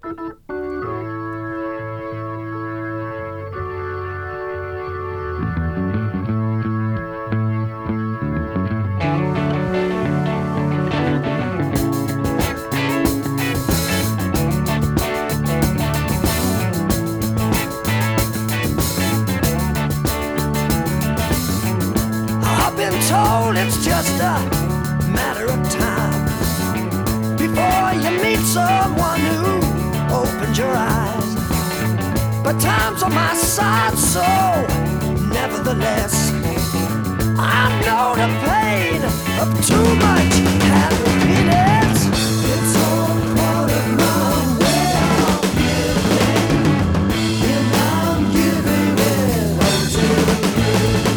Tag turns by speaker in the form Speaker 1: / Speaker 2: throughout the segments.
Speaker 1: Told it's just a matter of time before you meet someone who opens your eyes. But time's on my side, so nevertheless, I know the pain of too much happiness. It's all part of my way of living, and I'm giving it all to you.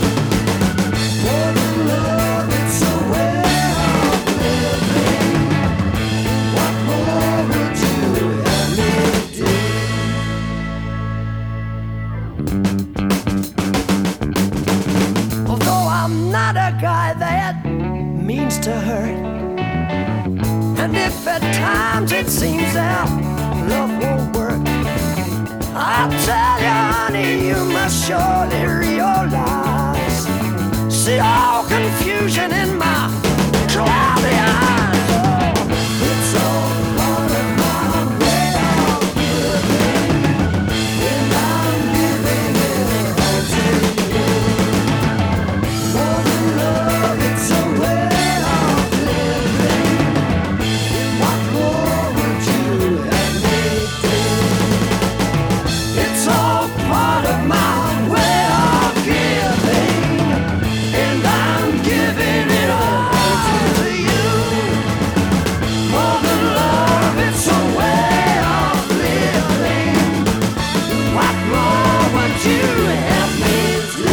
Speaker 1: Although I'm not a guy that means to hurt, and if at times it seems that love won't work, I'll tell you, honey, you must surely realize, see all confusion in my cloudy eyes. It's all part of my way of living, and I'm giving it all to you. More than love, it's a way of living. What more would you have me do? It's all part of my way of giving, and I'm giving it all to you. More than love, it's a way of living. What more would you have me do?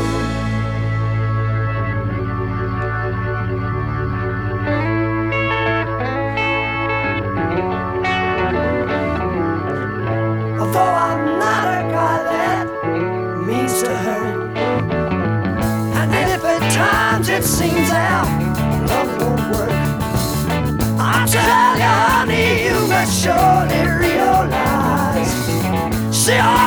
Speaker 1: Although I'm not a guy that means to hurt, and if at times it seems our love won't work, I tell you, honey, you must surely realize, see